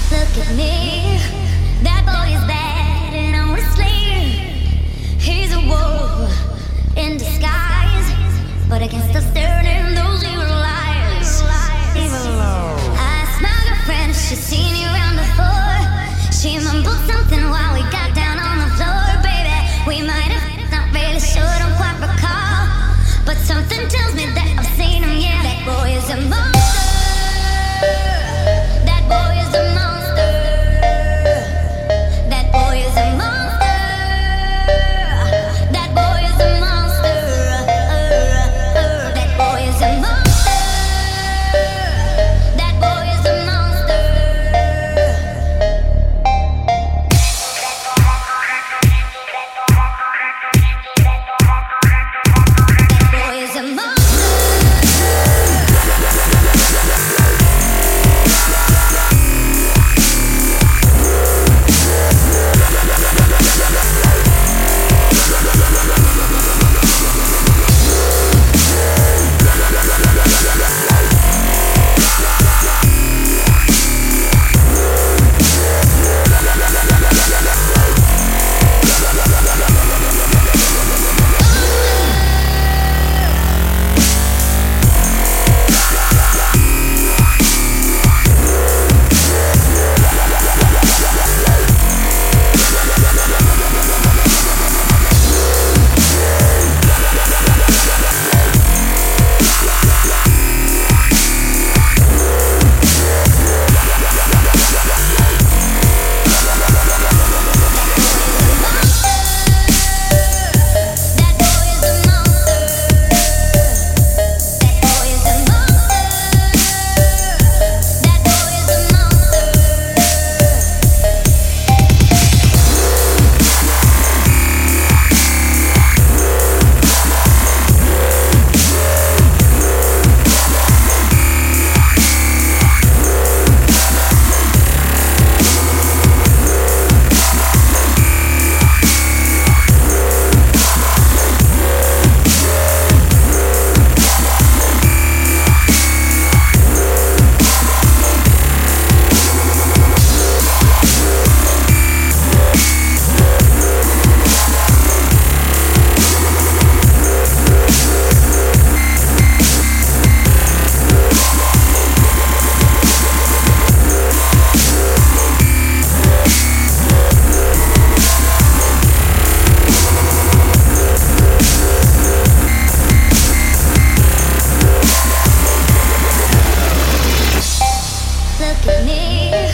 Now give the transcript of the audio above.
Look at me, that boy is bad and honestly, he's a wolf in disguise, but against the stern and those evil eyes. I asked my girlfriend if she'd seen you around before. She mumbled something while we got down on the floor, baby. We might have, not really sure, don't quite recall, but something tells me that I've seen him, yeah. That boy is a monster. That boy is a monster. That boy is a monster. That boy is a monster. That boy is a monster. That boy is a monster. That boy is a monster. Look at me.